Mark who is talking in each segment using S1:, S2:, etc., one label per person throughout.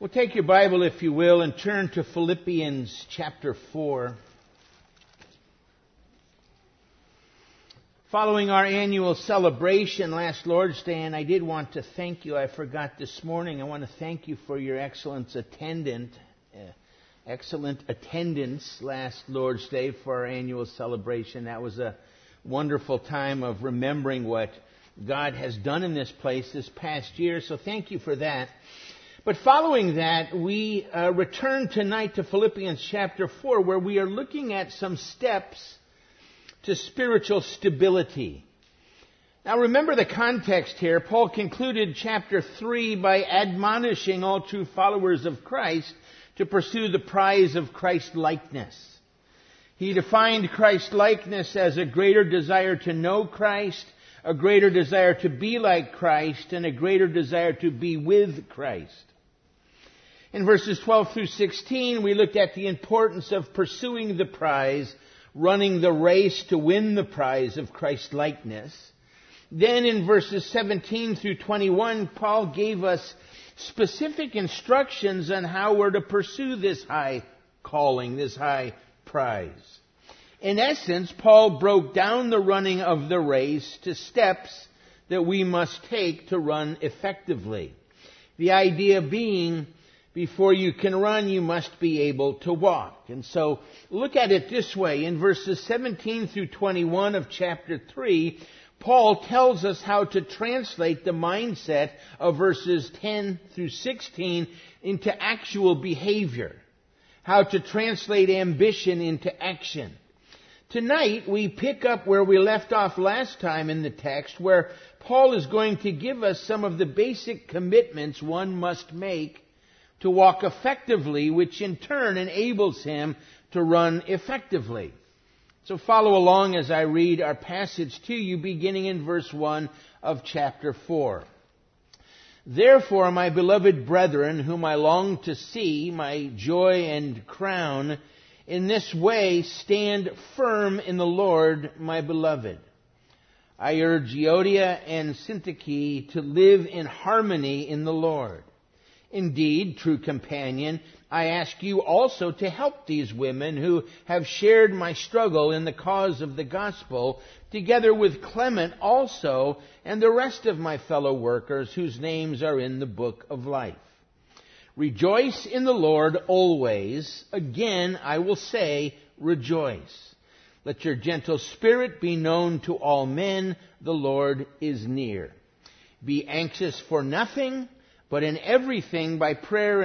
S1: Well, take your Bible, if you will, and turn to Philippians chapter 4. Following our annual celebration last Lord's Day, and I did want to thank you. I forgot this morning. I want to thank you for your excellent attendance last Lord's Day for our annual celebration. That was a wonderful time of remembering what God has done in this place this past year. So thank you for that. But following that, we return tonight to Philippians chapter 4, where we are looking at some steps to spiritual stability. Now remember the context here. Paul concluded chapter 3 by admonishing all true followers of Christ to pursue the prize of Christ-likeness. He defined Christ-likeness as a greater desire to know Christ, a greater desire to be like Christ, and a greater desire to be with Christ. In verses 12 through 16, we looked at the importance of pursuing the prize, running the race to win the prize of Christ-likeness. Then in verses 17 through 21, Paul gave us specific instructions on how we're to pursue this high calling, this high prize. In essence, Paul broke down the running of the race to steps that we must take to run effectively. The idea being, before you can run, you must be able to walk. And so, look at it this way. In verses 17 through 21 of chapter 3, Paul tells us how to translate the mindset of verses 10 through 16 into actual behavior. How to translate ambition into action. Tonight, we pick up where we left off last time in the text, where Paul is going to give us some of the basic commitments one must make to walk effectively, which in turn enables him to run effectively. So follow along as I read our passage to you, beginning in verse 1 of chapter 4. Therefore, my beloved brethren, whom I long to see, my joy and crown, in this way stand firm in the Lord, my beloved. I urge Euodia and Syntyche to live in harmony in the Lord. Indeed, true companion, I ask you also to help these women who have shared my struggle in the cause of the gospel, together with Clement also and the rest of my fellow workers whose names are in the book of life. Rejoice in the Lord always. Again, I will say, rejoice. Let your gentle spirit be known to all men. The Lord is near. Be anxious for nothing, but in everything, by prayer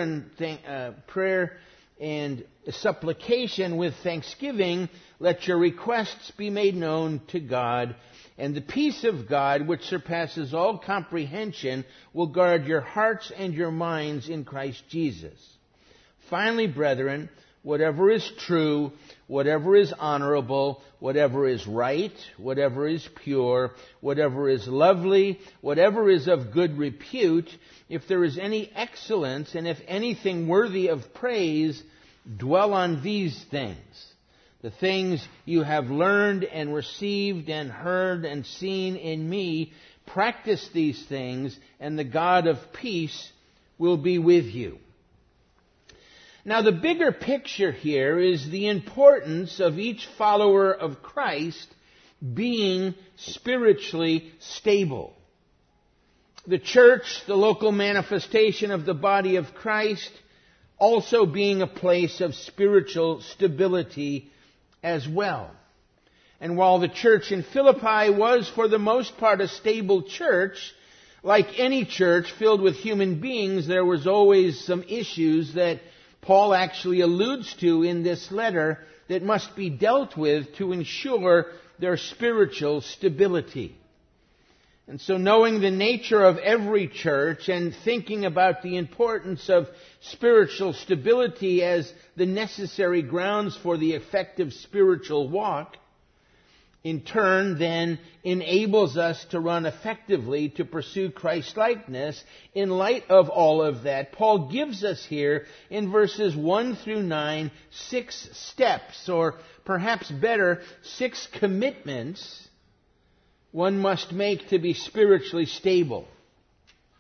S1: and supplication with thanksgiving, let your requests be made known to God, and the peace of God, which surpasses all comprehension, will guard your hearts and your minds in Christ Jesus. Finally, brethren, whatever is true, whatever is honorable, whatever is right, whatever is pure, whatever is lovely, whatever is of good repute, if there is any excellence, and if anything worthy of praise, dwell on these things. The things you have learned and received and heard and seen in me, practice these things, and the God of peace will be with you. Now, the bigger picture here is the importance of each follower of Christ being spiritually stable. The church, the local manifestation of the body of Christ, also being a place of spiritual stability as well. And while the church in Philippi was for the most part a stable church, like any church filled with human beings, there was always some issues that Paul actually alludes to in this letter that must be dealt with to ensure their spiritual stability. And so knowing the nature of every church and thinking about the importance of spiritual stability as the necessary grounds for the effective spiritual walk, in turn then enables us to run effectively to pursue Christ-likeness. In light of all of that, Paul gives us here in verses 1 through 9 6 steps, or perhaps better, 6 commitments one must make to be spiritually stable.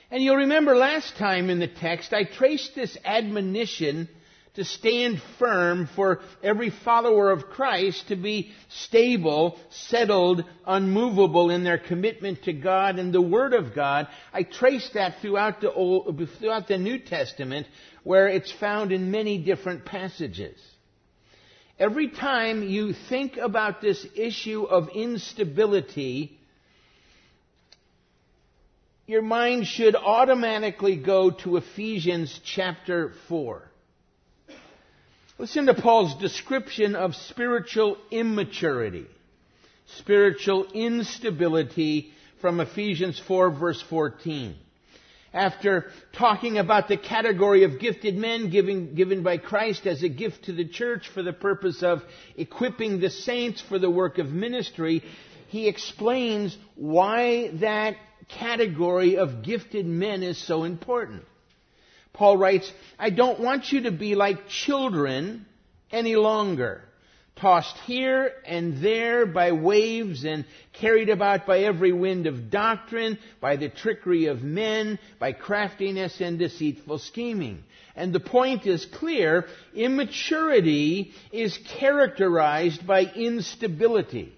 S1: And you'll remember last time in the text, I traced this admonition to stand firm for every follower of Christ to be stable, settled, unmovable in their commitment to God and the Word of God. I traced that throughout the New Testament, where it's found in many different passages. Every time you think about this issue of instability, your mind should automatically go to Ephesians chapter 4. Listen to Paul's description of spiritual immaturity, spiritual instability from Ephesians 4 verse 14. After talking about the category of gifted men given by Christ as a gift to the church for the purpose of equipping the saints for the work of ministry, he explains why that category of gifted men is so important. Paul writes, I don't want you to be like children any longer, tossed here and there by waves and carried about by every wind of doctrine, by the trickery of men, by craftiness and deceitful scheming. And the point is clear, immaturity is characterized by instability.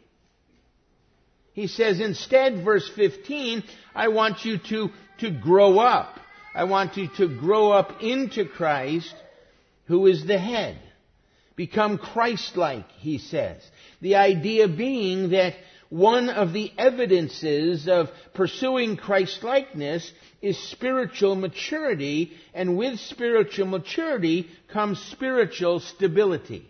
S1: He says instead, verse 15, I want you to grow up. I want you to grow up into Christ, who is the head. Become Christ-like, he says. The idea being that one of the evidences of pursuing Christ-likeness is spiritual maturity, and with spiritual maturity comes spiritual stability.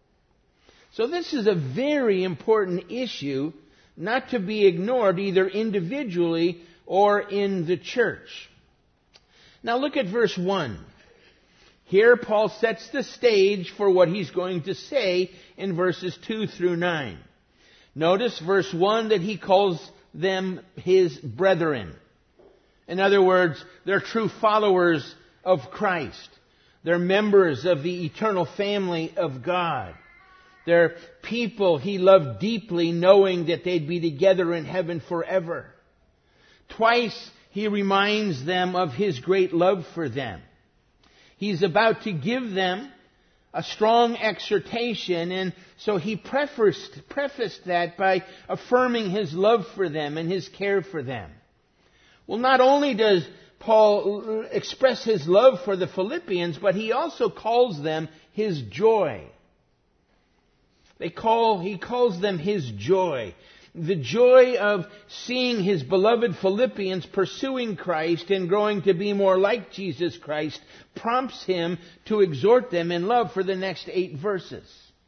S1: So this is a very important issue, not to be ignored either individually or in the church. Now look at verse 1. Here Paul sets the stage for what he's going to say in verses 2 through 9. Notice verse 1 that he calls them his brethren. In other words, they're true followers of Christ. They're members of the eternal family of God. They're people he loved deeply, knowing that they'd be together in heaven forever. Twice he reminds them of his great love for them. He's about to give them a strong exhortation, and so he prefaced that by affirming his love for them and his care for them. Well, not only does Paul express his love for the Philippians, but he also calls them his joy. He calls them his joy. The joy of seeing his beloved Philippians pursuing Christ and growing to be more like Jesus Christ prompts him to exhort them in love for the next 8 verses.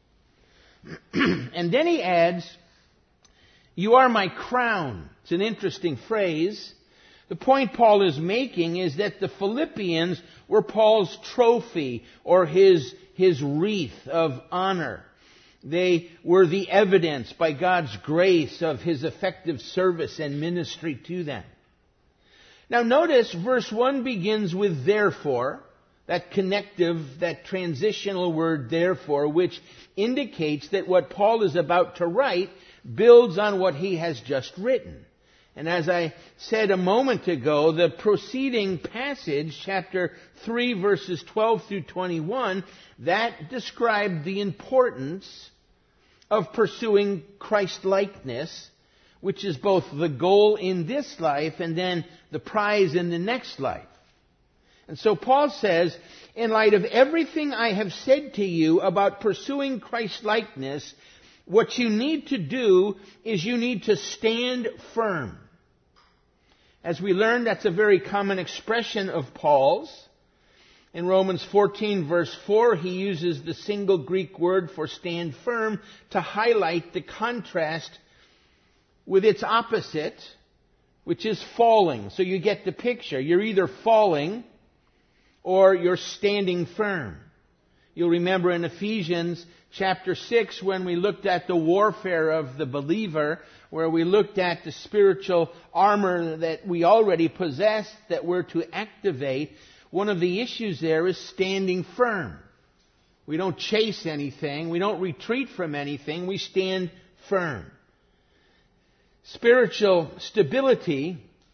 S1: And then he adds, you are my crown. It's an interesting phrase. The point Paul is making is that the Philippians were Paul's trophy or his wreath of honor. They were the evidence by God's grace of his effective service and ministry to them. Now notice verse 1 begins with therefore, that connective, that transitional word therefore, which indicates that what Paul is about to write builds on what he has just written. And as I said a moment ago, the preceding passage, chapter 3, verses 12 through 21, that described the importance of pursuing Christ-likeness, which is both the goal in this life and then the prize in the next life. And so Paul says, in light of everything I have said to you about pursuing Christ-likeness, what you need to do is you need to stand firm. As we learned, that's a very common expression of Paul's. In Romans 14 verse 4, he uses the single Greek word for stand firm to highlight the contrast with its opposite, which is falling. So you get the picture. You're either falling or you're standing firm. You'll remember in Ephesians chapter 6 when we looked at the warfare of the believer, where we looked at the spiritual armor that we already possess that we're to activate. One of the issues there is standing firm. We don't chase anything. We don't retreat from anything. We stand firm. Spiritual stability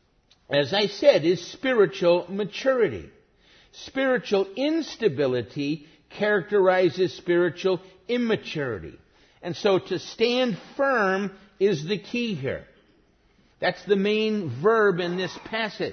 S1: as I said, is spiritual maturity. Spiritual instability characterizes spiritual immaturity. And so to stand firm is the key here. That's the main verb in this passage.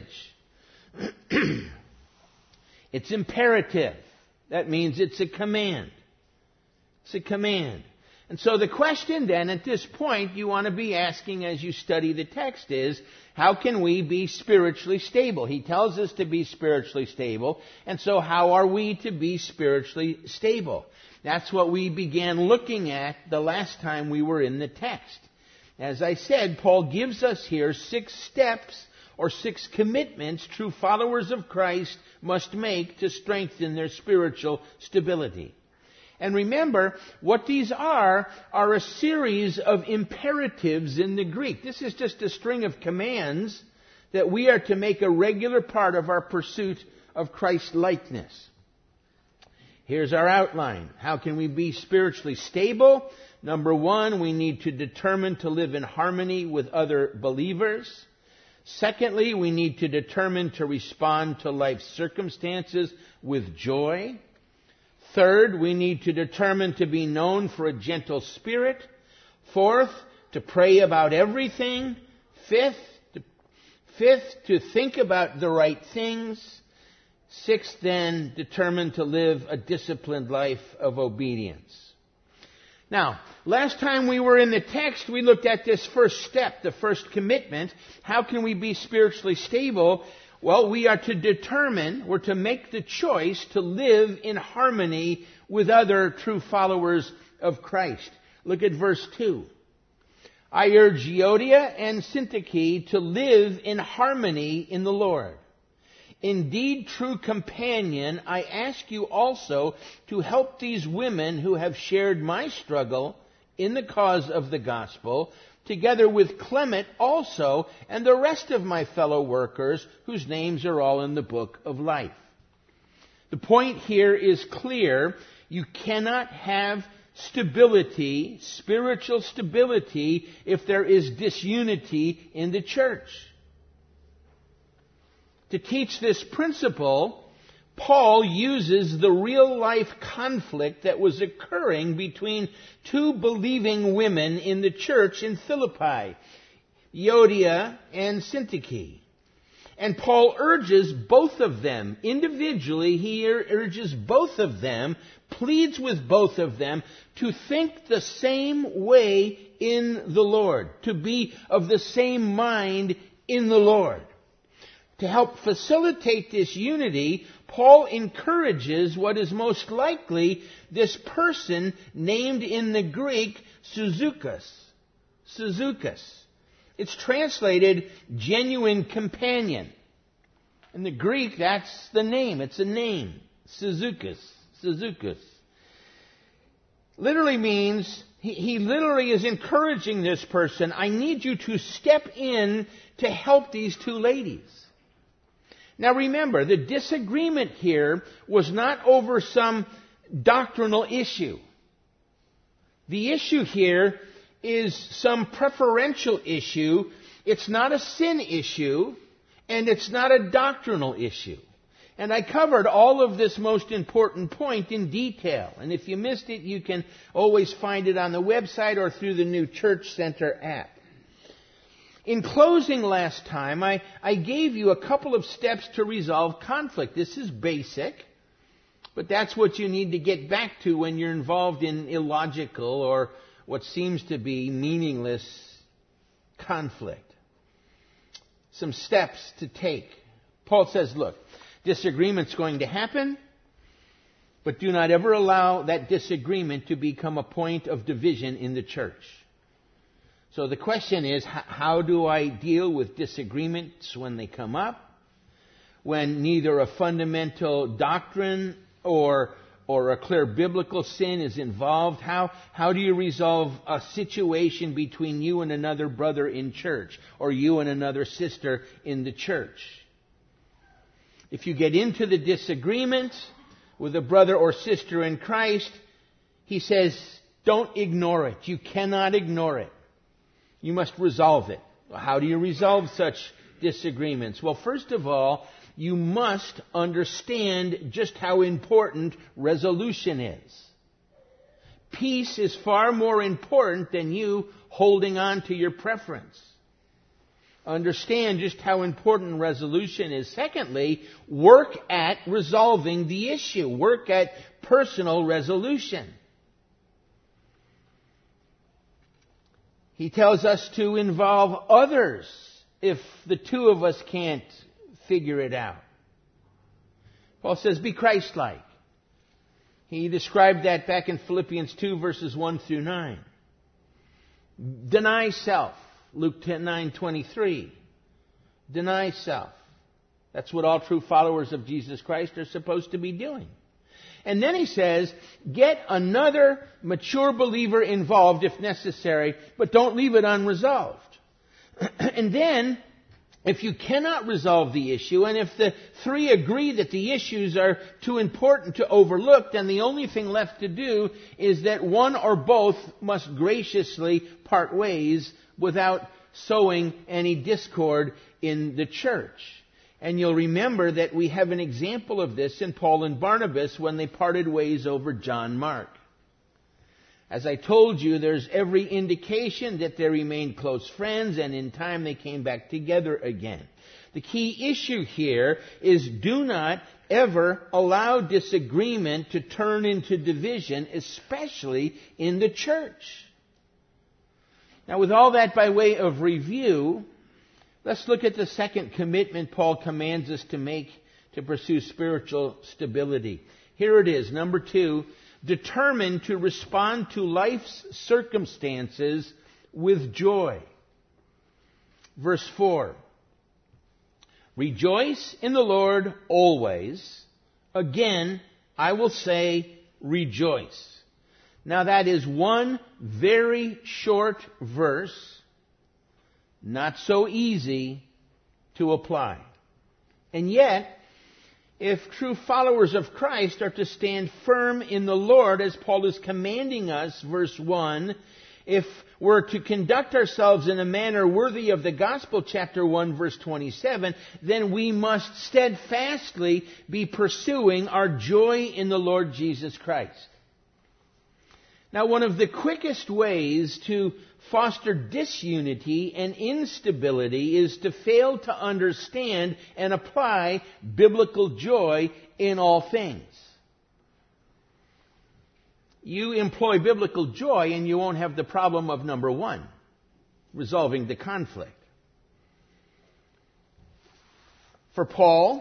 S1: It's imperative. That means it's a command. It's a command. And so the question then at this point you want to be asking as you study the text is, how can we be spiritually stable? He tells us to be spiritually stable. And so how are we to be spiritually stable? That's what we began looking at the last time we were in the text. As I said, Paul gives us here 6 steps or 6 commitments true followers of Christ must make to strengthen their spiritual stability. And remember, what these are a series of imperatives in the Greek. This is just a string of commands that we are to make a regular part of our pursuit of Christ-likeness. Here's our outline. How can we be spiritually stable? Number 1, we need to determine to live in harmony with other believers. Secondly, we need to determine to respond to life's circumstances with joy. Third, we need to determine to be known for a gentle spirit. Fourth, to pray about everything. Fifth, to think about the right things. Sixth, then, determine to live a disciplined life of obedience. Now, last time we were in the text, we looked at this first step, the first commitment. How can we be spiritually stable? Well, we are to determine, we're to make the choice to live in harmony with other true followers of Christ. Look at verse 2. I urge Euodia and Syntyche to live in harmony in the Lord. Indeed, true companion, I ask you also to help these women who have shared my struggle in the cause of the gospel, together with Clement also and the rest of my fellow workers whose names are all in the book of life. The point here is clear. You cannot have stability, spiritual stability, if there is disunity in the church. To teach this principle, Paul uses the real-life conflict that was occurring between 2 believing women in the church in Philippi, Euodia and Syntyche. And Paul urges both of them, individually, he urges both of them, pleads with both of them to think the same way in the Lord, to be of the same mind in the Lord. To help facilitate this unity, Paul encourages what is most likely this person named in the Greek Syzygus. Syzygus. It's translated genuine companion. In the Greek, that's the name. It's a name. Syzygus. Syzygus. Literally means, he literally is encouraging this person, I need you to step in to help these 2 ladies. Now remember, the disagreement here was not over some doctrinal issue. The issue here is some preferential issue. It's not a sin issue, and it's not a doctrinal issue. And I covered all of this most important point in detail. And if you missed it, you can always find it on the website or through the new Church Center app. In closing last time, I gave you a couple of steps to resolve conflict. This is basic, but that's what you need to get back to when you're involved in illogical or what seems to be meaningless conflict. Some steps to take. Paul says, look, disagreement's going to happen, but do not ever allow that disagreement to become a point of division in the church. So the question is, how do I deal with disagreements when they come up? When neither a fundamental doctrine or a clear biblical sin is involved? How do you resolve a situation between you and another brother in church or you and another sister in the church? If you get into the disagreement with a brother or sister in Christ, he says, don't ignore it. You cannot ignore it. You must resolve it. How do you resolve such disagreements? Well, first of all, you must understand just how important resolution is. Peace is far more important than you holding on to your preference. Understand just how important resolution is. Secondly, work at resolving the issue. Work at personal resolution. He tells us to involve others if the two of us can't figure it out. Paul says, be Christ-like. He described that back in Philippians 2, verses 1 through 9. Deny self. Luke 9:23. Deny self. That's what all true followers of Jesus Christ are supposed to be doing. And then he says, get another mature believer involved if necessary, but don't leave it unresolved. And then, if you cannot resolve the issue, and if the three agree that the issues are too important to overlook, then the only thing left to do is that one or both must graciously part ways without sowing any discord in the church. And you'll remember that we have an example of this in Paul and Barnabas when they parted ways over John Mark. As I told you, there's every indication that they remained close friends, and in time they came back together again. The key issue here is do not ever allow disagreement to turn into division, especially in the church. Now, with all that by way of review, let's look at the second commitment Paul commands us to make to pursue spiritual stability. Here it is, number 2, determined to respond to life's circumstances with joy. Verse 4, rejoice in the Lord always. Again, I will say rejoice. Now that is one very short verse, not so easy to apply. And yet, if true followers of Christ are to stand firm in the Lord, as Paul is commanding us, verse 1, if we're to conduct ourselves in a manner worthy of the gospel, chapter 1, verse 27, then we must steadfastly be pursuing our joy in the Lord Jesus Christ. Now, one of the quickest ways to foster disunity and instability is to fail to understand and apply biblical joy in all things. You employ biblical joy and you won't have the problem of number 1, resolving the conflict. For Paul,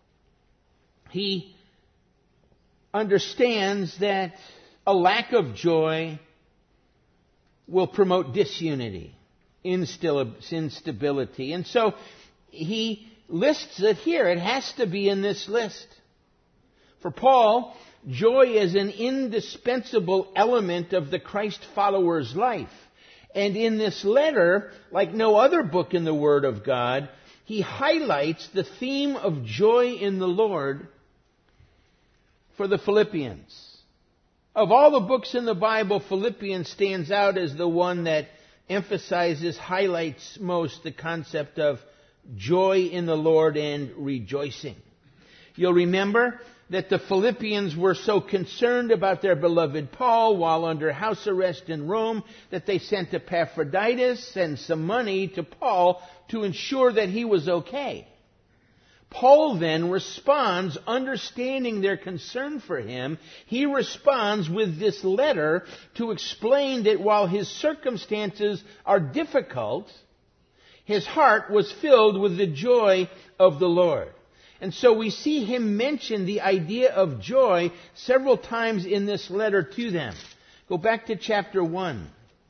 S1: he understands that a lack of joy will promote disunity, instability. And so he lists it here. It has to be in this list. For Paul, joy is an indispensable element of the Christ follower's life. And in this letter, like no other book in the Word of God, he highlights the theme of joy in the Lord for the Philippians. Of all the books in the Bible, Philippians stands out as the one that emphasizes, highlights most the concept of joy in the Lord and rejoicing. You'll remember that the Philippians were so concerned about their beloved Paul while under house arrest in Rome that they sent Epaphroditus and some money to Paul to ensure that he was okay. Paul then responds, understanding their concern for him. He responds with this letter to explain that while his circumstances are difficult, his heart was filled with the joy of the Lord. And so we see him mention the idea of joy several times in this letter to them. Go back to chapter 1.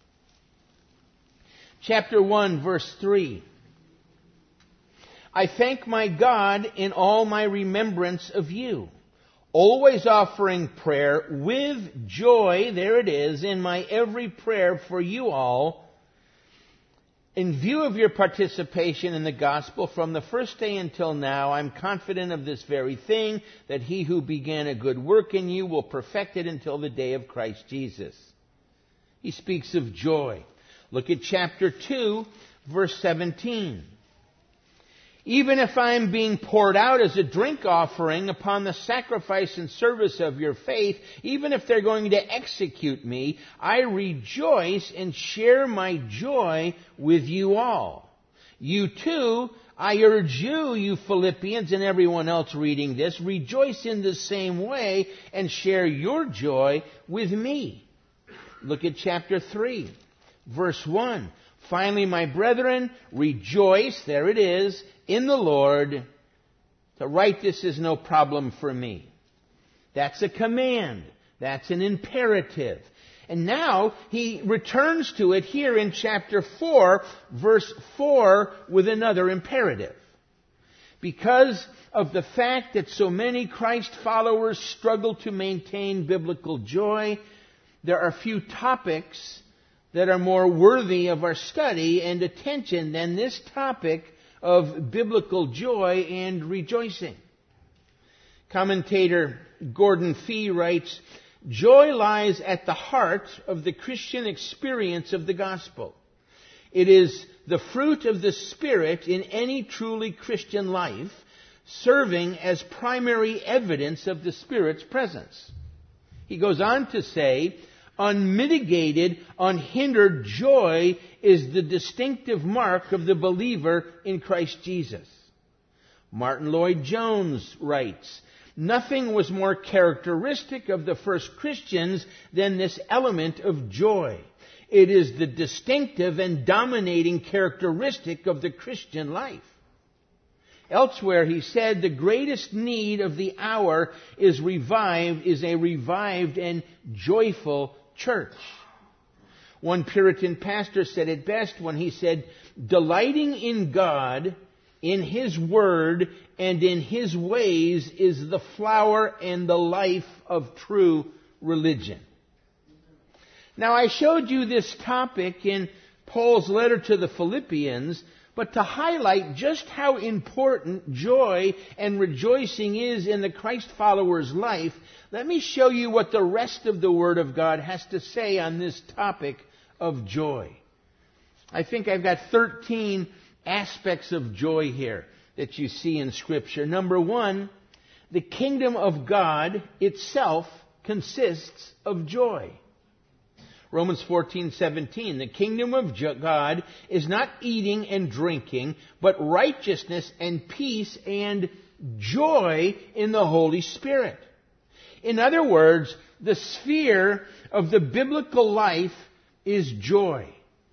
S1: Chapter 1, verse 3. I thank my God in all my remembrance of you, always offering prayer with joy, there it is, in my every prayer for you all, in view of your participation in the gospel from the first day until now. I'm confident of this very thing, that he who began a good work in you will perfect it until the day of Christ Jesus. He speaks of joy. Look at chapter 2, verse 17. Even if I'm being poured out as a drink offering upon the sacrifice and service of your faith, even if they're going to execute me, I rejoice and share my joy with you all. You too, I urge you, you Philippians and everyone else reading this, rejoice in the same way and share your joy with me. Look at chapter 3, verse 1. Finally, my brethren, rejoice, there it is, in the Lord. To write this is no problem for me. That's a command. That's an imperative. And now he returns to it here in chapter 4, verse 4, with another imperative. Because of the fact that so many Christ followers struggle to maintain biblical joy, there are few topics that are more worthy of our study and attention than this topic of biblical joy and rejoicing. Commentator Gordon Fee writes, joy lies at the heart of the Christian experience of the gospel. It is the fruit of the Spirit in any truly Christian life, serving as primary evidence of the Spirit's presence. He goes on to say, unmitigated, unhindered joy is the distinctive mark of the believer in Christ Jesus. Martin Lloyd-Jones writes, nothing was more characteristic of the first Christians than this element of joy. It is the distinctive and dominating characteristic of the Christian life. Elsewhere, he said, the greatest need of the hour is a revived and joyful church. One Puritan pastor said it best when he said, delighting in God, in His Word, and in His ways is the flower and the life of true religion. Now, I showed you this topic in Paul's letter to the Philippians, but to highlight just how important joy and rejoicing is in the Christ follower's life, let me show you what the rest of the Word of God has to say on this topic of joy. I think I've got 13 aspects of joy here that you see in Scripture. Number one, the kingdom of God itself consists of joy. Romans 14:17, the kingdom of God is not eating and drinking, but righteousness and peace and joy in the Holy Spirit. In other words, the sphere of the biblical life is joy.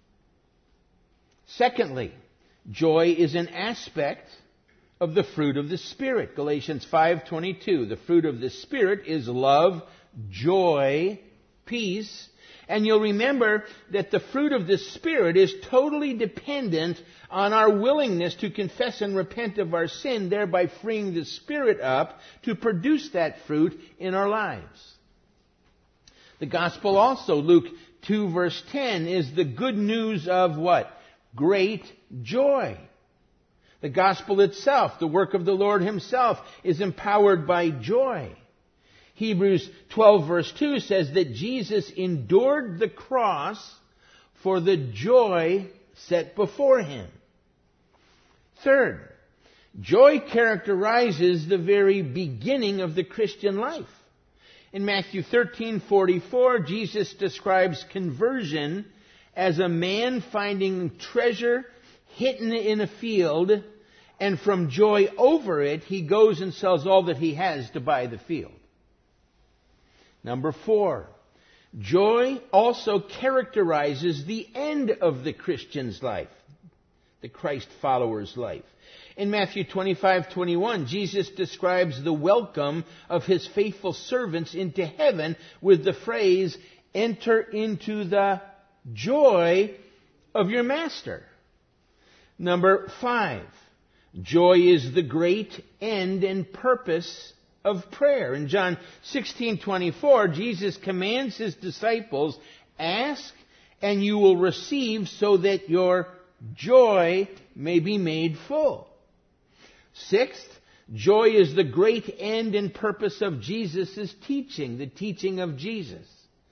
S1: Secondly, joy is an aspect of the fruit of the Spirit. Galatians 5:22, the fruit of the Spirit is love, joy, peace. And you'll remember that the fruit of the Spirit is totally dependent on our willingness to confess and repent of our sin, thereby freeing the Spirit up to produce that fruit in our lives. The gospel also, Luke 2 verse 10, is the good news of what? Great joy. The gospel itself, the work of the Lord Himself, is empowered by joy. Hebrews 12 verse 2 says that Jesus endured the cross for the joy set before Him. Third, joy characterizes the very beginning of the Christian life. In Matthew 13:44, Jesus describes conversion as a man finding treasure hidden in a field, and from joy over it, he goes and sells all that he has to buy the field. Number 4, joy also characterizes the end of the Christian's life, the Christ follower's life. In Matthew 25:21, Jesus describes the welcome of His faithful servants into heaven with the phrase, enter into the joy of your master. Number 5, joy is the great end and purpose of prayer. In John 16:24, Jesus commands His disciples, ask and you will receive so that your joy may be made full. Sixth, joy is the great end and purpose of Jesus' teaching, the teaching of Jesus.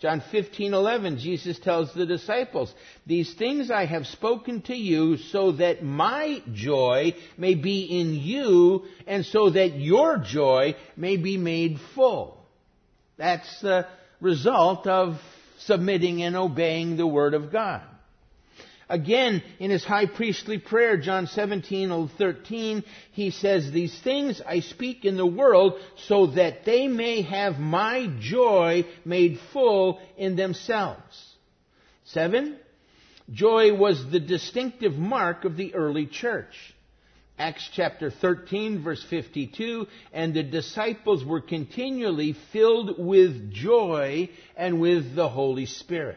S1: John 15:11, Jesus tells the disciples, "These things I have spoken to you so that my joy may be in you and so that your joy may be made full." That's the result of submitting and obeying the Word of God. Again, in his high priestly prayer, John 17:13, he says, "These things I speak in the world so that they may have my joy made full in themselves." 7, joy was the distinctive mark of the early church. Acts chapter 13, verse 52, "And the disciples were continually filled with joy and with the Holy Spirit."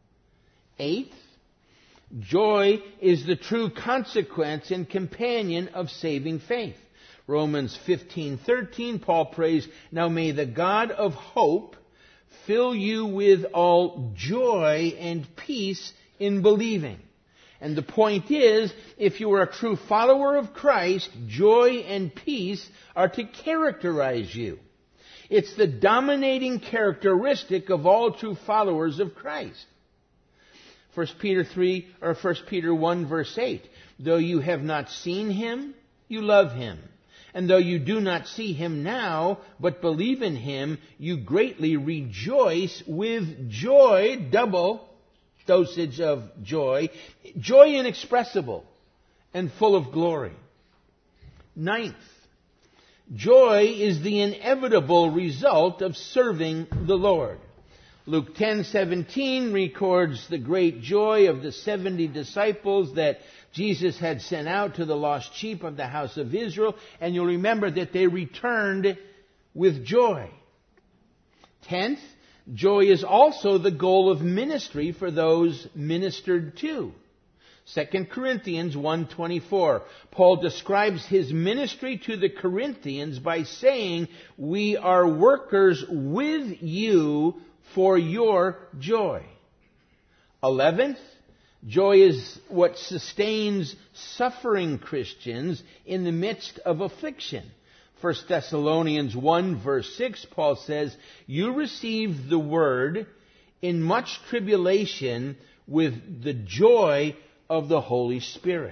S1: 8, joy is the true consequence and companion of saving faith. Romans 15:13, Paul prays, "Now may the God of hope fill you with all joy and peace in believing." And the point is, if you are a true follower of Christ, joy and peace are to characterize you. It's the dominating characteristic of all true followers of Christ. 1 Peter 1 verse 8, "Though you have not seen him, you love him. And though you do not see him now, but believe in him, you greatly rejoice with joy," double dosage of joy, joy inexpressible and full of glory. 9th, joy is the inevitable result of serving the Lord. Luke 10:17 records the great joy of the 70 disciples that Jesus had sent out to the lost sheep of the house of Israel, and you'll remember that they returned with joy. 10th, joy is also the goal of ministry for those ministered to. 2 Corinthians 1:24. Paul describes his ministry to the Corinthians by saying, "We are workers with you for your joy." 11th, joy is what sustains suffering Christians in the midst of affliction. 1 Thessalonians 1 verse 6, Paul says, "You received the word in much tribulation with the joy of the Holy Spirit."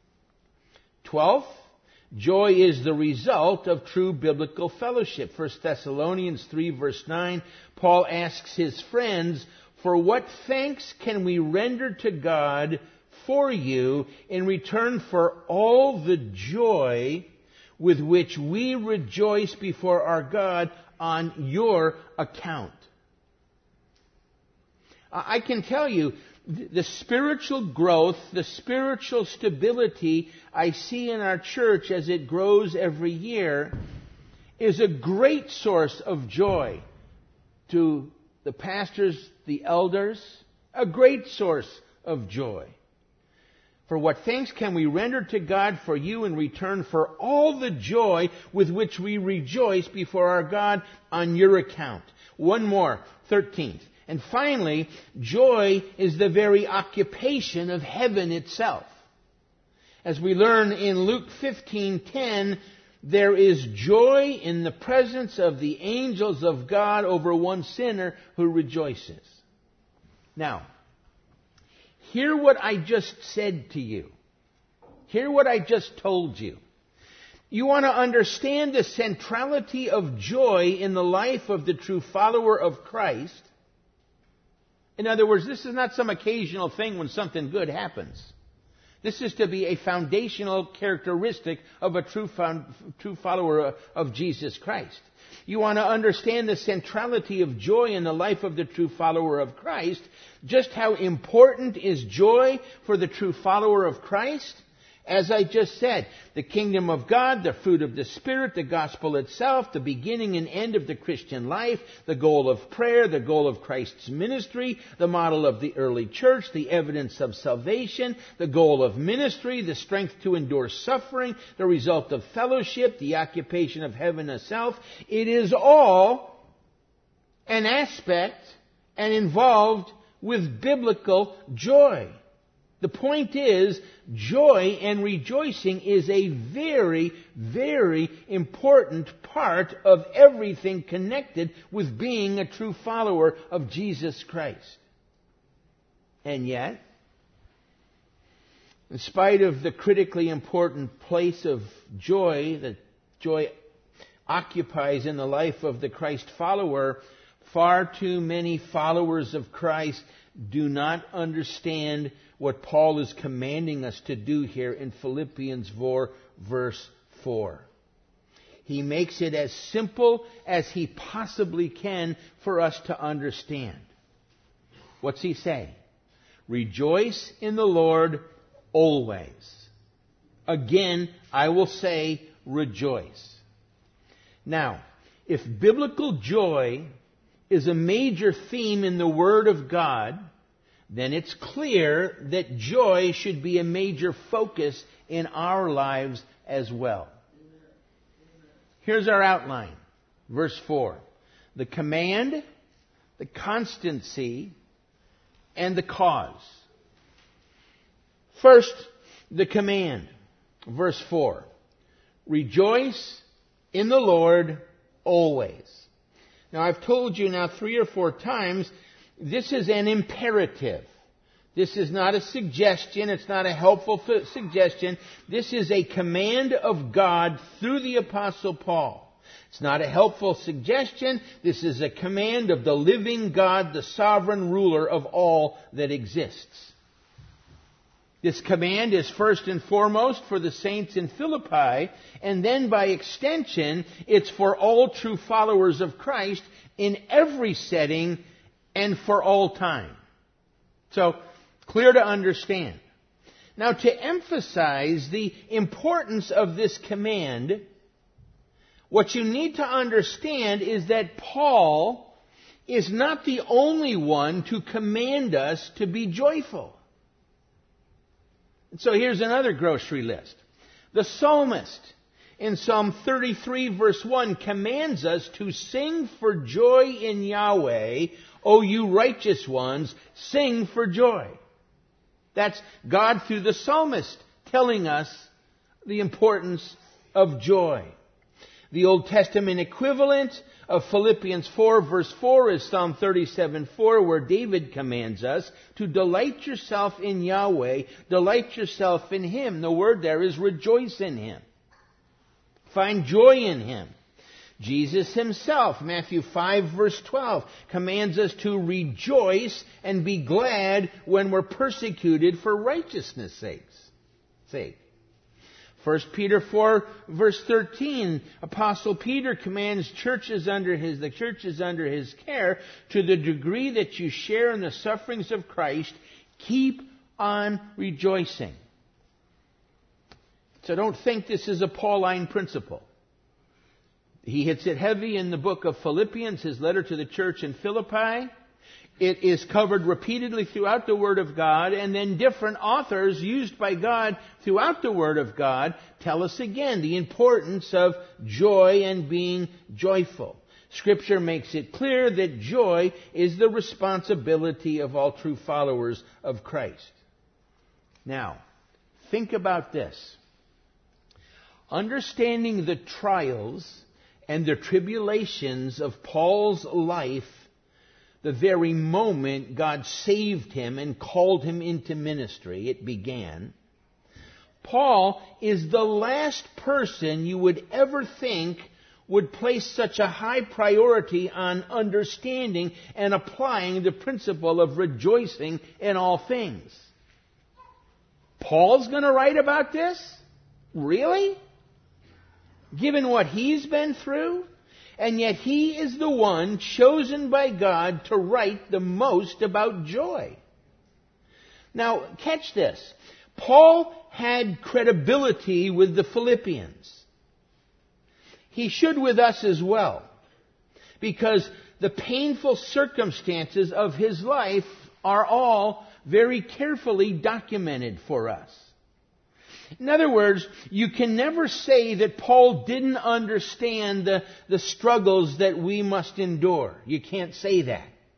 S1: 12th, joy is the result of true biblical fellowship. 1 Thessalonians 3 verse 9, Paul asks his friends, "For what thanks can we render to God for you in return for all the joy with which we rejoice before our God on your account?" I can tell you, the spiritual growth, the spiritual stability I see in our church as it grows every year is a great source of joy to the pastors, the elders, a great source of joy. "For what thanks can we render to God for you in return for all the joy with which we rejoice before our God on your account?" One more, 13th. And finally, joy is the very occupation of heaven itself. As we learn in Luke 15:10, there is joy in the presence of the angels of God over one sinner who rejoices. Now, hear what I just said to you. Hear what I just told you. You want to understand the centrality of joy in the life of the true follower of Christ. In other words, this is not some occasional thing when something good happens. This is to be a foundational characteristic of a true follower of Jesus Christ. You want to understand the centrality of joy in the life of the true follower of Christ. Just how important is joy for the true follower of Christ? As I just said, the kingdom of God, the fruit of the Spirit, the gospel itself, the beginning and end of the Christian life, the goal of prayer, the goal of Christ's ministry, the model of the early church, the evidence of salvation, the goal of ministry, the strength to endure suffering, the result of fellowship, the occupation of heaven itself. It is all an aspect and involved with biblical joy. The point is, joy and rejoicing is a very, very important part of everything connected with being a true follower of Jesus Christ. And yet, in spite of the critically important place of joy that joy occupies in the life of the Christ follower, far too many followers of Christ do not understand what Paul is commanding us to do here in Philippians 4, verse 4. He makes it as simple as he possibly can for us to understand. What's he say? Rejoice in the Lord always. Again, I will say rejoice. Now, if biblical joy is a major theme in the Word of God, then it's clear that joy should be a major focus in our lives as well. Here's our outline. Verse 4. The command, the constancy, and the cause. First, the command. Verse 4. Rejoice in the Lord always. Now, I've told you now 3 or 4 times, this is an imperative. This is not a suggestion. It's not a helpful suggestion. This is a command of God through the Apostle Paul. It's not a helpful suggestion. This is a command of the living God, the sovereign ruler of all that exists. This command is first and foremost for the saints in Philippi, and then by extension, it's for all true followers of Christ in every setting and for all time. So, clear to understand. Now, to emphasize the importance of this command, what you need to understand is that Paul is not the only one to command us to be joyful. So here's another grocery list. The psalmist in Psalm 33 verse 1 commands us to sing for joy in Yahweh, O you righteous ones, sing for joy. That's God through the psalmist telling us the importance of joy. The Old Testament equivalent of Philippians 4 verse 4 is Psalm 37:4, where David commands us to delight yourself in Yahweh, delight yourself in Him. The word there is rejoice in Him. Find joy in Him. Jesus Himself, Matthew 5 verse 12, commands us to rejoice and be glad when we're persecuted for righteousness' sake. 1 Peter 4 verse 13, Apostle Peter commands the churches under his care, to the degree that you share in the sufferings of Christ, keep on rejoicing. So don't think this is a Pauline principle. He hits it heavy in the book of Philippians, his letter to the church in Philippi. It is covered repeatedly throughout the Word of God, and then different authors used by God throughout the Word of God tell us again the importance of joy and being joyful. Scripture makes it clear that joy is the responsibility of all true followers of Christ. Now, think about this. Understanding the trials and the tribulations of Paul's life, the very moment God saved him and called him into ministry, it began. Paul is the last person you would ever think would place such a high priority on understanding and applying the principle of rejoicing in all things. Paul's going to write about this? Really? Given what he's been through? And yet he is the one chosen by God to write the most about joy. Now, catch this. Paul had credibility with the Philippians. He should with us as well. Because the painful circumstances of his life are all very carefully documented for us. In other words, you can never say that Paul didn't understand the struggles that we must endure. You can't say that.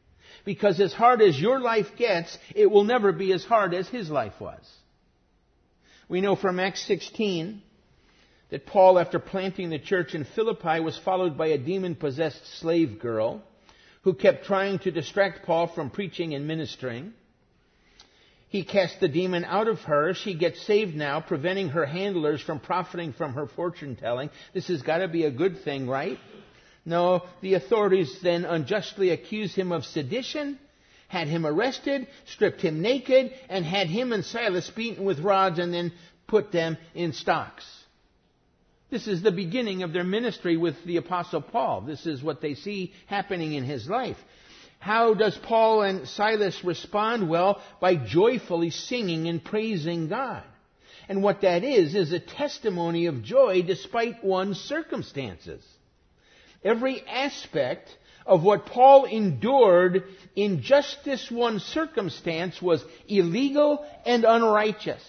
S1: Because as hard as your life gets, it will never be as hard as his life was. We know from Acts 16 that Paul, after planting the church in Philippi, was followed by a demon-possessed slave girl who kept trying to distract Paul from preaching and ministering. He cast the demon out of her. She gets saved now, preventing her handlers from profiting from her fortune-telling. This has got to be a good thing, right? No, the authorities then unjustly accused him of sedition, had him arrested, stripped him naked, and had him and Silas beaten with rods and then put them in stocks. This is the beginning of their ministry with the Apostle Paul. This is what they see happening in his life. How does Paul and Silas respond? Well, by joyfully singing and praising God. And what that is a testimony of joy despite one's circumstances. Every aspect of what Paul endured in just this one circumstance was illegal and unrighteous.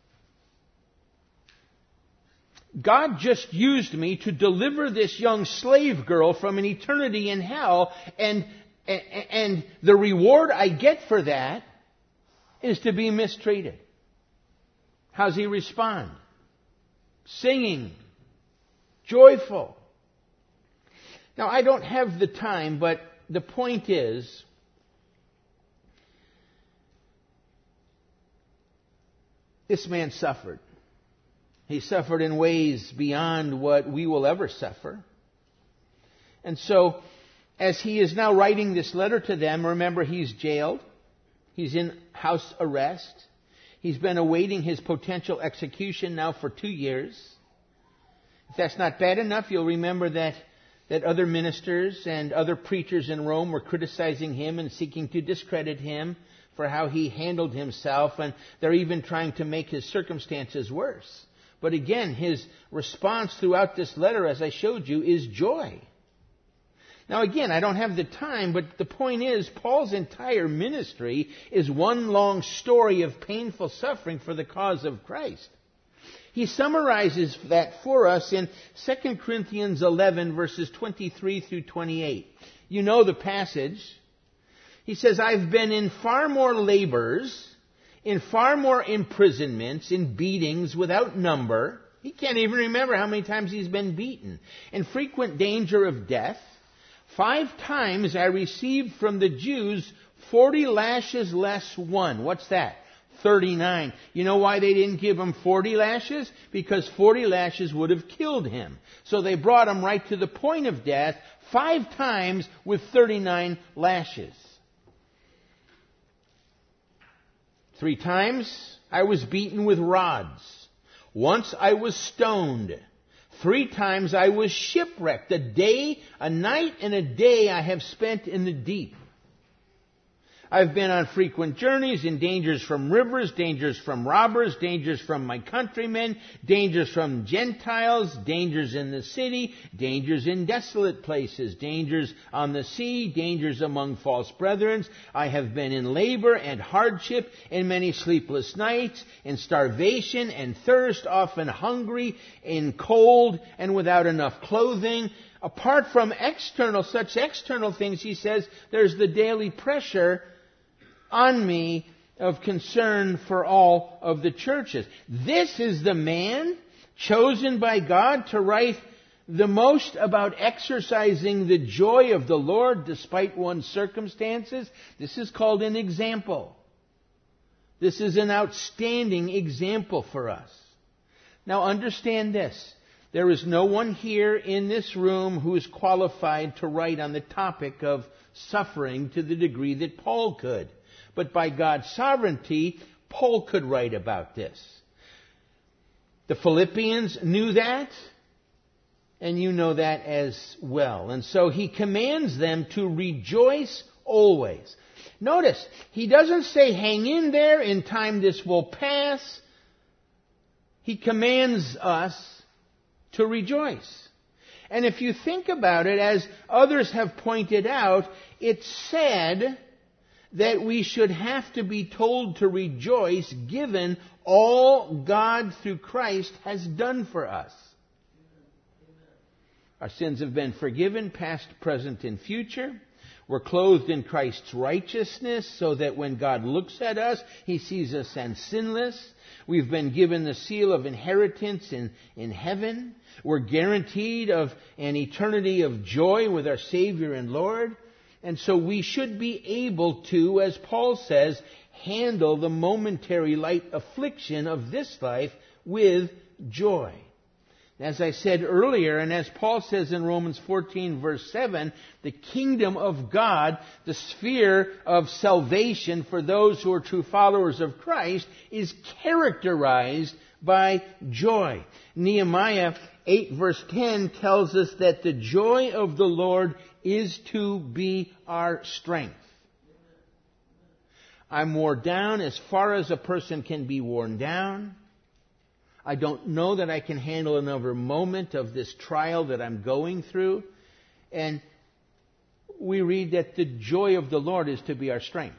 S1: God just used me to deliver this young slave girl from an eternity in hell, and the reward I get for that is to be mistreated. How's he respond? Singing. Joyful. Now, I don't have the time, but the point is, this man suffered. He suffered in ways beyond what we will ever suffer. And so, as he is now writing this letter to them, remember he's jailed. He's in house arrest. He's been awaiting his potential execution now for 2 years. If that's not bad enough, you'll remember that other ministers and other preachers in Rome were criticizing him and seeking to discredit him for how he handled himself, and they're even trying to make his circumstances worse. But again, his response throughout this letter, as I showed you, is joy. Now again, I don't have the time, but the point is, Paul's entire ministry is one long story of painful suffering for the cause of Christ. He summarizes that for us in 2 Corinthians 11, verses 23 through 28. You know the passage. He says, I've been in far more labors, in far more imprisonments, in beatings without number. He can't even remember how many times he's been beaten. In frequent danger of death. 5 times I received from the Jews 40 lashes less one. What's that? 39. You know why they didn't give him 40 lashes? Because 40 lashes would have killed him. So they brought him right to the point of death 5 times with 39 lashes. 3 times I was beaten with rods. Once I was stoned. 3 times I was shipwrecked. A day, a night, and a day I have spent in the deep. I've been on frequent journeys, in dangers from rivers, dangers from robbers, dangers from my countrymen, dangers from Gentiles, dangers in the city, dangers in desolate places, dangers on the sea, dangers among false brethren. I have been in labor and hardship, in many sleepless nights, in starvation and thirst, often hungry, in cold and without enough clothing. Apart from such external things, he says, there's the daily pressure on me of concern for all of the churches. This is the man chosen by God to write the most about exercising the joy of the Lord despite one's circumstances. This is called an example. This is an outstanding example for us. Now understand this. There is no one here in this room who is qualified to write on the topic of suffering to the degree that Paul could. But by God's sovereignty, Paul could write about this. The Philippians knew that, and you know that as well. And so he commands them to rejoice always. Notice, he doesn't say hang in there, in time this will pass. He commands us to rejoice. And if you think about it, as others have pointed out, it's sad that we should have to be told to rejoice given all God through Christ has done for us. Our sins have been forgiven, past, present, and future. We're clothed in Christ's righteousness so that when God looks at us, He sees us as sinless. We've been given the seal of inheritance in heaven. We're guaranteed of an eternity of joy with our Savior and Lord. And so we should be able to, as Paul says, handle the momentary light affliction of this life with joy. As I said earlier, and as Paul says in Romans 14, verse 7, the kingdom of God, the sphere of salvation for those who are true followers of Christ, is characterized by joy. Nehemiah 8, verse 10 tells us that the joy of the Lord is to be our strength. I'm worn down as far as a person can be worn down. I don't know that I can handle another moment of this trial that I'm going through. And we read that the joy of the Lord is to be our strength.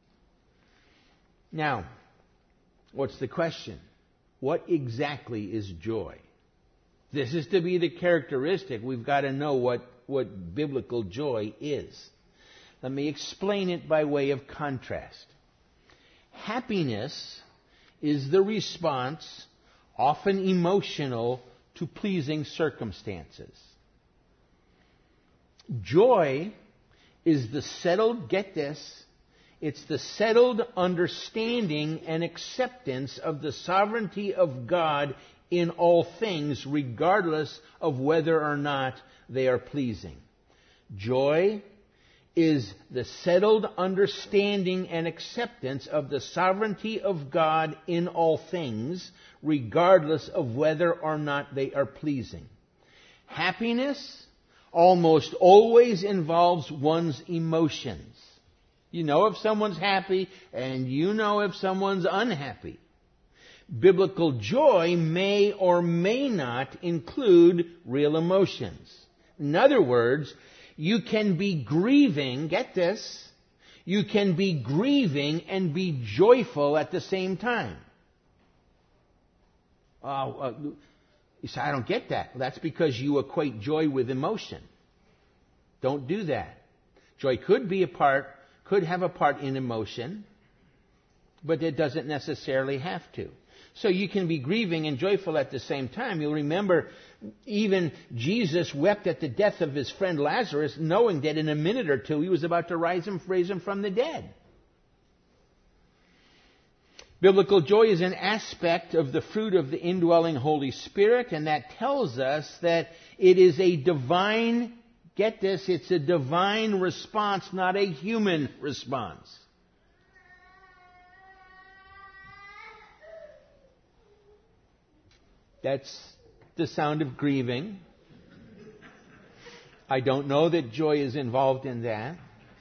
S1: Now, what's the question? What exactly is joy? This is to be the characteristic. We've got to know what biblical joy is. Let me explain it by way of contrast. Happiness is the response, often emotional, to pleasing circumstances. Joy is the settled, get this, it's the settled understanding and acceptance of the sovereignty of God in all things, regardless of whether or not they are pleasing. Joy is the settled understanding and acceptance of the sovereignty of God in all things, regardless of whether or not they are pleasing. Happiness almost always involves one's emotions. You know if someone's happy, and you know if someone's unhappy. Biblical joy may or may not include real emotions. In other words, you can be grieving, get this, you can be grieving and be joyful at the same time. You say, I don't get that. Well, that's because you equate joy with emotion. Don't do that. Joy could have a part in emotion, but it doesn't necessarily have to. So you can be grieving and joyful at the same time. You'll remember even Jesus wept at the death of his friend Lazarus, knowing that in a minute or two he was about to raise him from the dead. Biblical joy is an aspect of the fruit of the indwelling Holy Spirit, and that tells us that it is a divine, get this, it's a divine response, not a human response. That's the sound of grieving. I don't know that joy is involved in that.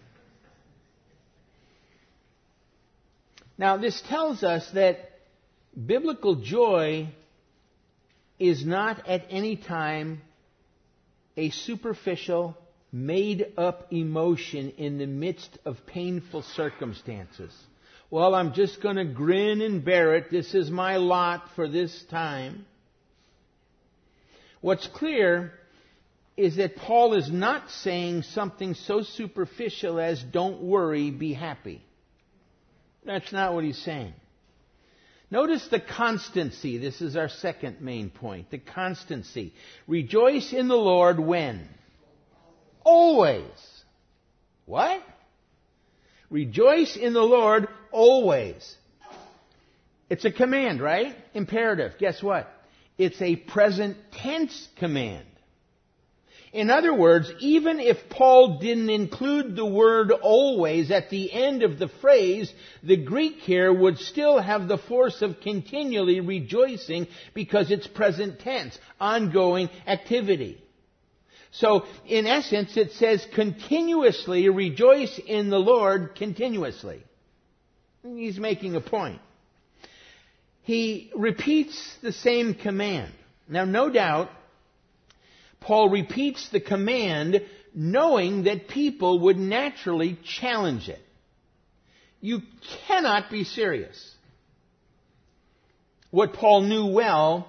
S1: Now, this tells us that biblical joy is not at any time a superficial, made-up emotion in the midst of painful circumstances. Well, I'm just going to grin and bear it. This is my lot for this time. What's clear is that Paul is not saying something so superficial as don't worry, be happy. That's not what he's saying. Notice the constancy. This is our second main point. The constancy. Rejoice in the Lord when? Always. What? Rejoice in the Lord always. It's a command, right? Imperative. Guess what? It's a present tense command. In other words, even if Paul didn't include the word always at the end of the phrase, the Greek here would still have the force of continually rejoicing because it's present tense, ongoing activity. So, in essence, it says continuously rejoice in the Lord continuously. He's making a point. He repeats the same command. Now, no doubt, Paul repeats the command knowing that people would naturally challenge it. You cannot be serious. What Paul knew well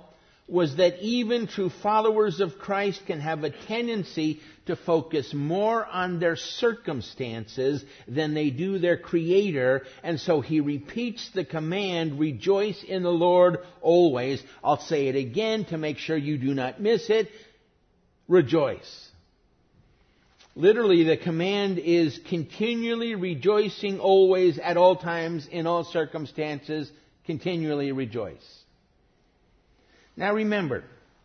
S1: was that even true followers of Christ can have a tendency to focus more on their circumstances than they do their Creator. And so he repeats the command, rejoice in the Lord always. I'll say it again to make sure you do not miss it. Rejoice. Literally, the command is continually rejoicing always, at all times, in all circumstances, continually rejoice. Now remember,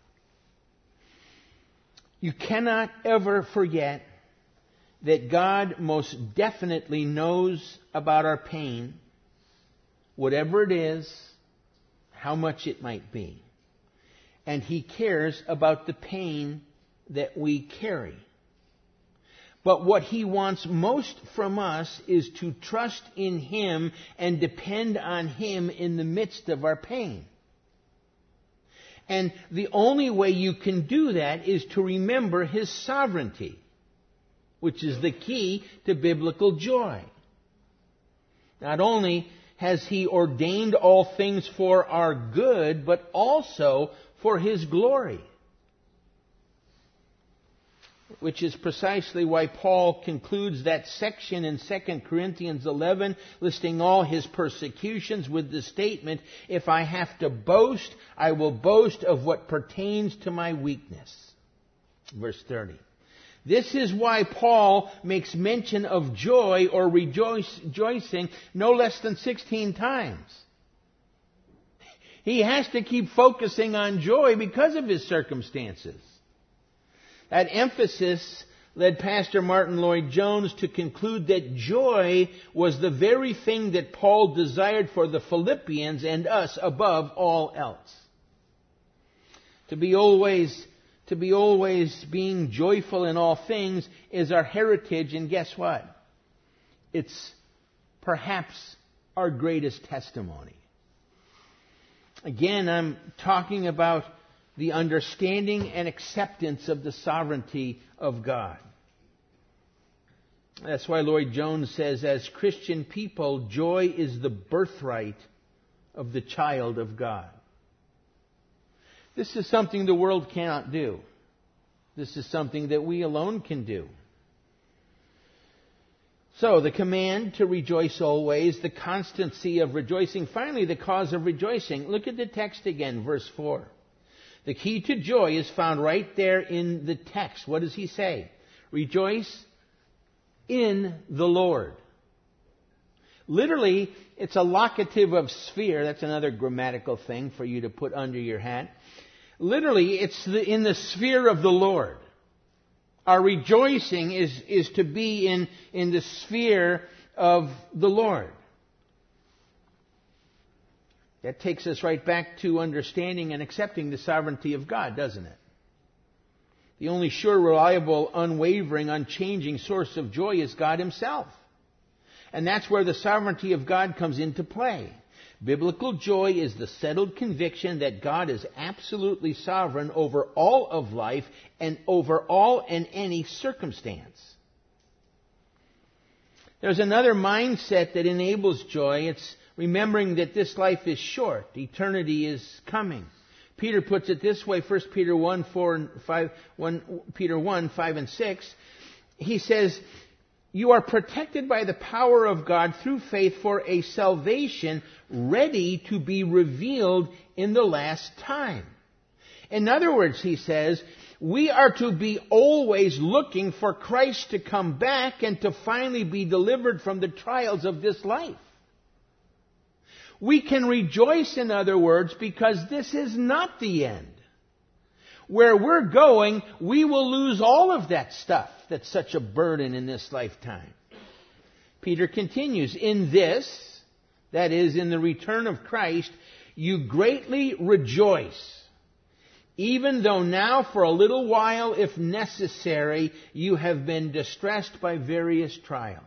S1: you cannot ever forget that God most definitely knows about our pain, whatever it is, how much it might be. And He cares about the pain that we carry. But what He wants most from us is to trust in Him and depend on Him in the midst of our pain. And the only way you can do that is to remember His sovereignty, which is the key to biblical joy. Not only has He ordained all things for our good, but also for His glory. Which is precisely why Paul concludes that section in 2 Corinthians 11, listing all his persecutions with the statement, if I have to boast, I will boast of what pertains to my weakness. Verse 30. This is why Paul makes mention of joy or rejoicing no less than 16 times. He has to keep focusing on joy because of his circumstances. That emphasis led Pastor Martin Lloyd-Jones to conclude that joy was the very thing that Paul desired for the Philippians and us above all else. To be always being joyful in all things is our heritage, and guess what? It's perhaps our greatest testimony. Again, I'm talking about the understanding and acceptance of the sovereignty of God. That's why Lloyd-Jones says, as Christian people, joy is the birthright of the child of God. This is something the world cannot do. This is something that we alone can do. So, the command to rejoice always, the constancy of rejoicing, finally the cause of rejoicing. Look at the text again, verse 4. The key to joy is found right there in the text. What does he say? Rejoice in the Lord. Literally, it's a locative of sphere. That's another grammatical thing for you to put under your hat. Literally, it's in the sphere of the Lord. Our rejoicing is to be in the sphere of the Lord. That takes us right back to understanding and accepting the sovereignty of God, doesn't it? The only sure, reliable, unwavering, unchanging source of joy is God Himself. And that's where the sovereignty of God comes into play. Biblical joy is the settled conviction that God is absolutely sovereign over all of life and over all and any circumstance. There's another mindset that enables joy. It's remembering that this life is short. Eternity is coming. Peter puts it this way, 1 Peter 1, 5 and 6. He says, you are protected by the power of God through faith for a salvation ready to be revealed in the last time. In other words, he says, we are to be always looking for Christ to come back and to finally be delivered from the trials of this life. We can rejoice, in other words, because this is not the end. Where we're going, we will lose all of that stuff that's such a burden in this lifetime. Peter continues, in this, that is, in the return of Christ, you greatly rejoice, even though now for a little while, if necessary, you have been distressed by various trials.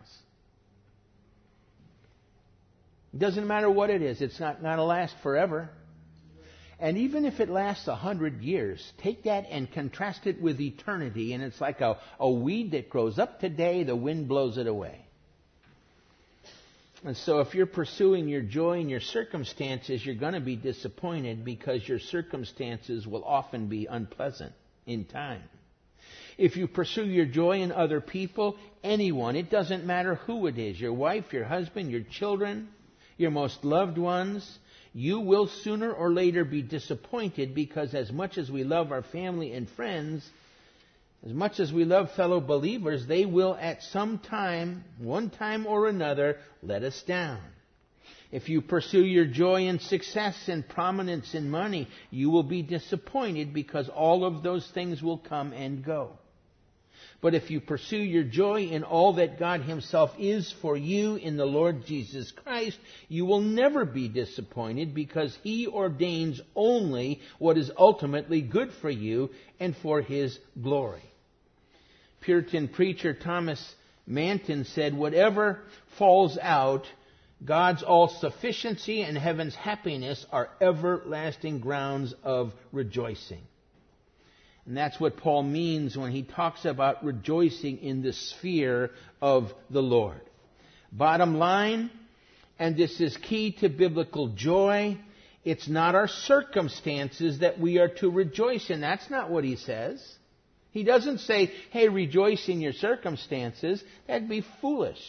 S1: It doesn't matter what it is. It's not going to last forever. And even if it lasts 100 years, take that and contrast it with eternity, and it's like a weed that grows up today, the wind blows it away. And so if you're pursuing your joy in your circumstances, you're going to be disappointed because your circumstances will often be unpleasant in time. If you pursue your joy in other people, anyone, it doesn't matter who it is, your wife, your husband, your children, your most loved ones, you will sooner or later be disappointed because as much as we love our family and friends, as much as we love fellow believers, they will at some time, one time or another, let us down. If you pursue your joy in success and prominence and money, you will be disappointed because all of those things will come and go. But if you pursue your joy in all that God Himself is for you in the Lord Jesus Christ, you will never be disappointed because He ordains only what is ultimately good for you and for His glory. Puritan preacher Thomas Manton said, "Whatever falls out, God's all-sufficiency and heaven's happiness are everlasting grounds of rejoicing." And that's what Paul means when he talks about rejoicing in the sphere of the Lord. Bottom line, and this is key to biblical joy, it's not our circumstances that we are to rejoice in. That's not what he says. He doesn't say, hey, rejoice in your circumstances. That'd be foolish.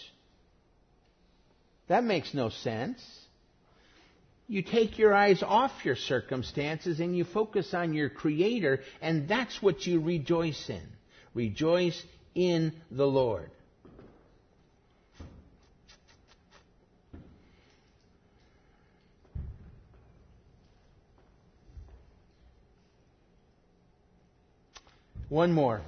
S1: That makes no sense. You take your eyes off your circumstances and you focus on your Creator, and that's what you rejoice in. Rejoice in the Lord. One more.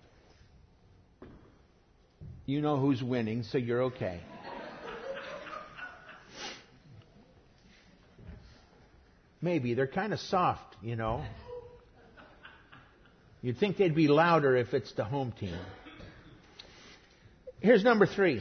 S1: You know who's winning, so you're okay. Maybe. They're kind of soft, you know. You'd think they'd be louder if it's the home team. Here's number 3.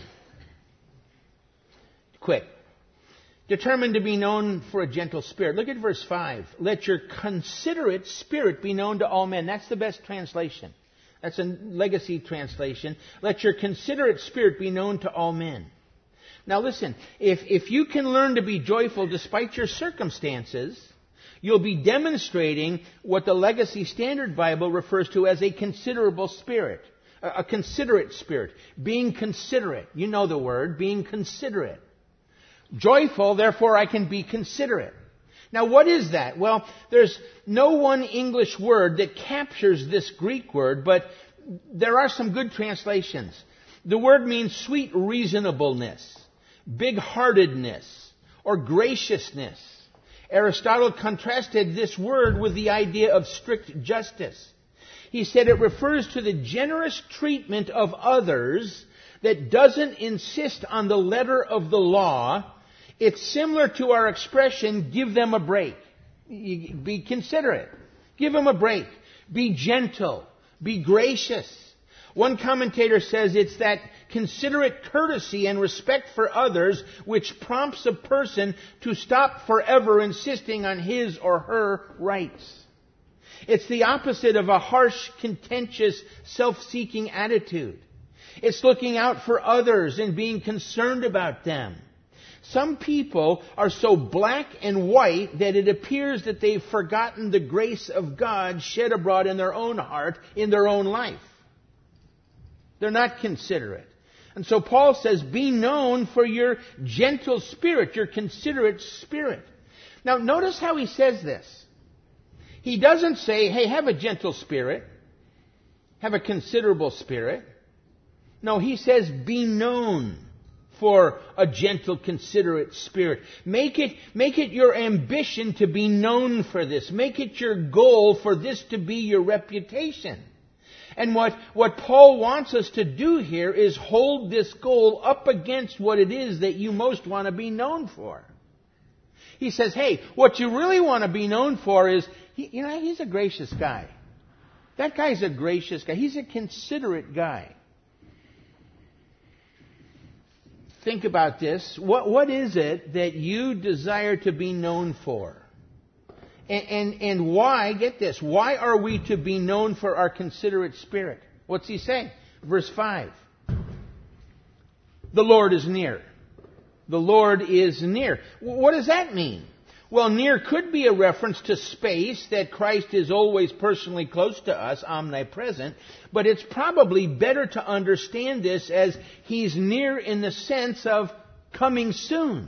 S1: Quick. Determined to be known for a gentle spirit. Look at verse 5. Let your considerate spirit be known to all men. That's the best translation. That's a legacy translation. Let your considerate spirit be known to all men. Now listen, if you can learn to be joyful despite your circumstances, you'll be demonstrating what the Legacy Standard Bible refers to as a considerable spirit. A considerate spirit. Being considerate. You know the word, being considerate. Joyful, therefore I can be considerate. Now what is that? Well, there's no one English word that captures this Greek word, but there are some good translations. The word means sweet reasonableness, big-heartedness, or graciousness. Aristotle contrasted this word with the idea of strict justice. He said it refers to the generous treatment of others that doesn't insist on the letter of the law. It's similar to our expression, give them a break. Be considerate. Give them a break. Be gentle. Be gracious. One commentator says it's that considerate courtesy and respect for others which prompts a person to stop forever insisting on his or her rights. It's the opposite of a harsh, contentious, self-seeking attitude. It's looking out for others and being concerned about them. Some people are so black and white that it appears that they've forgotten the grace of God shed abroad in their own heart, in their own life. They're not considerate. And so Paul says, be known for your gentle spirit, your considerate spirit. Now notice how he says this. He doesn't say, hey, have a gentle spirit. Have a considerable spirit. No, he says, be known for a gentle, considerate spirit. Make it your ambition to be known for this. Make it your goal for this to be your reputation. And what Paul wants us to do here is hold this goal up against what it is that you most want to be known for. He says, hey, what you really want to be known for is, he's a gracious guy. That guy's a gracious guy. He's a considerate guy. Think about this. What is it that you desire to be known for? And why, get this, why are we to be known for our considerate spirit? What's he saying? Verse 5. The Lord is near. The Lord is near. What does that mean? Well, near could be a reference to space, that Christ is always personally close to us, omnipresent, but it's probably better to understand this as He's near in the sense of coming soon.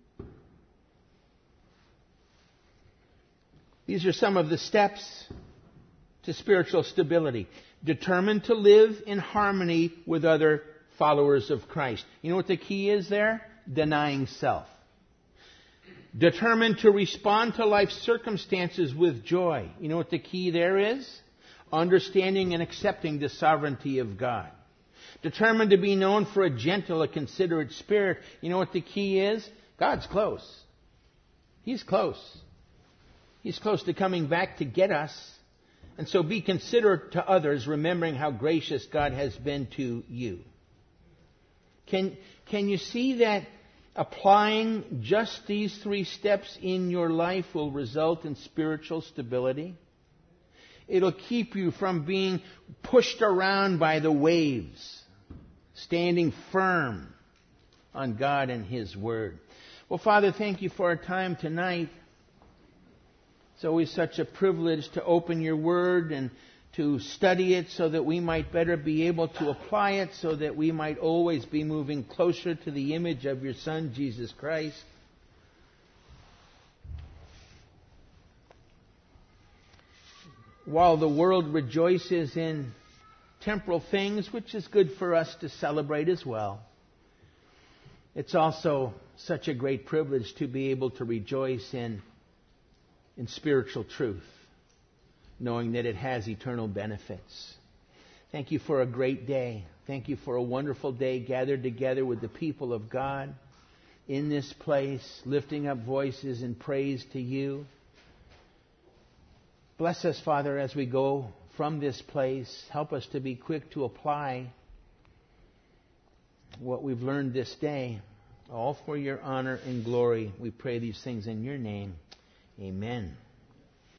S1: These are some of the steps to spiritual stability. Determined to live in harmony with other followers of Christ. You know what the key is there? Denying self. Determined to respond to life's circumstances with joy. You know what the key there is? Understanding and accepting the sovereignty of God. Determined to be known for a gentle, a considerate spirit. You know what the key is? God's close. He's close. He's close to coming back to get us. And so be considerate to others, remembering how gracious God has been to you. Can you see that applying just these 3 steps in your life will result in spiritual stability? It'll keep you from being pushed around by the waves, standing firm on God and His Word. Well, Father, thank you for our time tonight. It's always such a privilege to open your Word and to study it so that we might better be able to apply it, so that we might always be moving closer to the image of your Son, Jesus Christ. While the world rejoices in temporal things, which is good for us to celebrate as well, it's also such a great privilege to be able to rejoice in spiritual truth, knowing that it has eternal benefits. Thank you for a great day. Thank you for a wonderful day gathered together with the people of God in this place, lifting up voices in praise to you. Bless us, Father, as we go from this place. Help us to be quick to apply what we've learned this day, all for your honor and glory. We pray these things in your name. Amen.